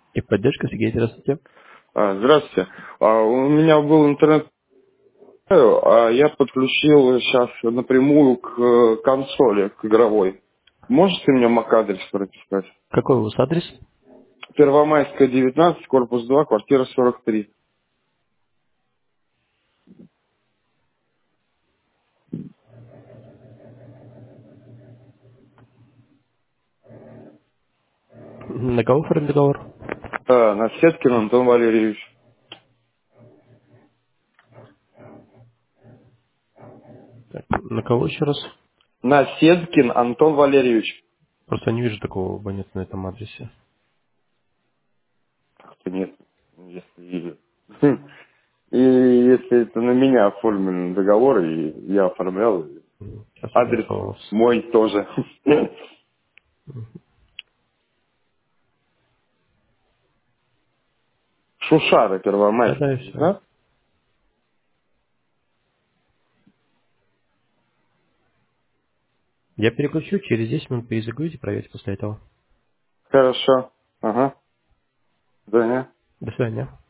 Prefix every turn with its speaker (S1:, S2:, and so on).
S1: И поддержка, Сергей, здравствуйте.
S2: Здравствуйте. У меня был интернет, а я подключил сейчас напрямую к консоли, к игровой. Можете мне MAC-адрес прописать?
S1: Какой у вас адрес?
S2: Первомайская, 19, корпус 2, квартира 43.
S1: На кого оформить договор?
S2: Насеткин Антон Валерьевич.
S1: Так, на кого еще раз?
S2: Насеткин Антон Валерьевич.
S1: Просто не вижу такого абонента на этом адресе.
S2: Как-то нет, если... И если это на меня оформлен договор, и я оформлял,
S1: Сейчас я
S2: адрес
S1: нашел вас.
S2: мой тоже. Шушара
S1: Да-да,
S2: Первомайская,
S1: и все.
S2: да?
S1: Я переключу, через 10 минут перезагрузите, проверьте после этого.
S2: Хорошо. Ага. Да, не?
S1: До свидания.